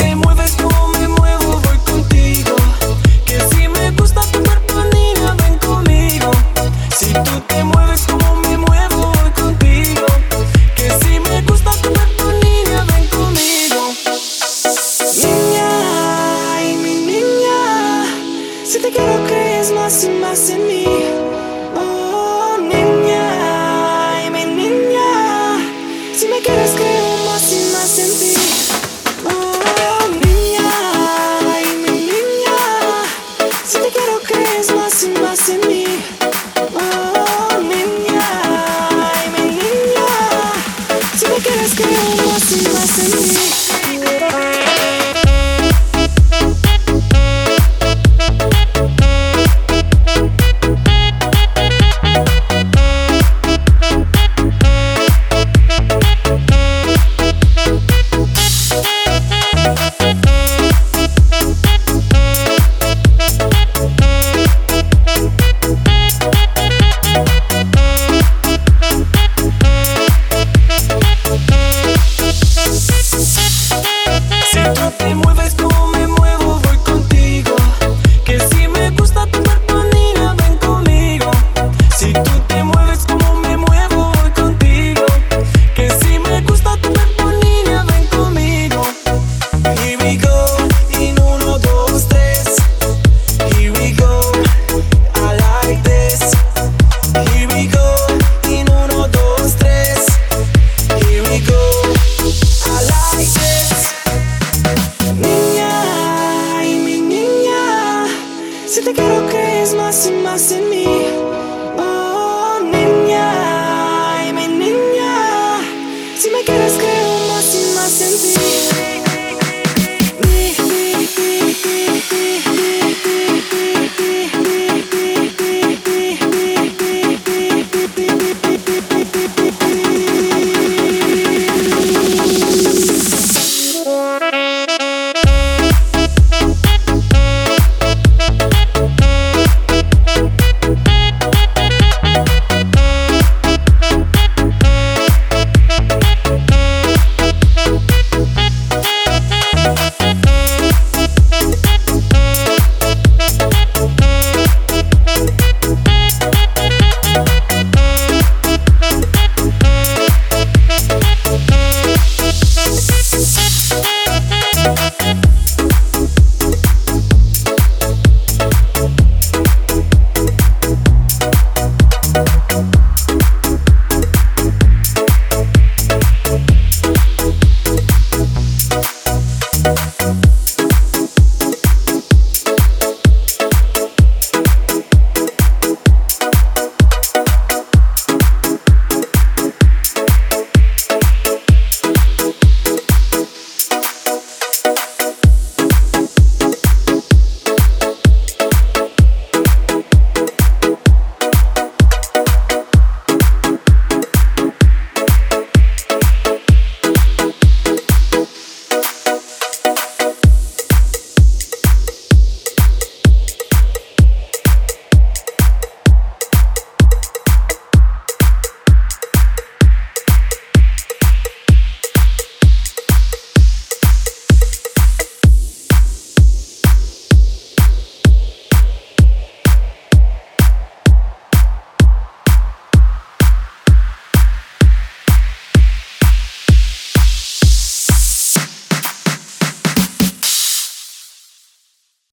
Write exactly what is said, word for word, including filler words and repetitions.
te mueves como me muevo, voy contigo. Que si me gusta tu cuerpo, niña, ven conmigo. Si tú te mueves como me muevo, voy contigo. Que si me gusta tu cuerpo, niña, ven conmigo. Niña, ay mi niña, si te quiero crees más y más en mí. Oh, niña, ay mi niña, si me quieres creo más y más en ti. Oh, niña, ay mi niña, si te quiero crees más y más en mí. Oh, niña, ay mi niña, si me quieres creo más y más en ti. Te mueves como me muevo, voy contigo. Que si me gusta tu cuerpo, niña, ven conmigo. Si tú te mueves como me muevo, voy contigo. Que si me gusta tu cuerpo, niña, ven conmigo. Here we go, in uno, dos, tres. Here we go, I like this. Here we go, in uno, dos, tres. Here we go, I like this. Niña, ay mi niña, si te quiero crees más y más en mí.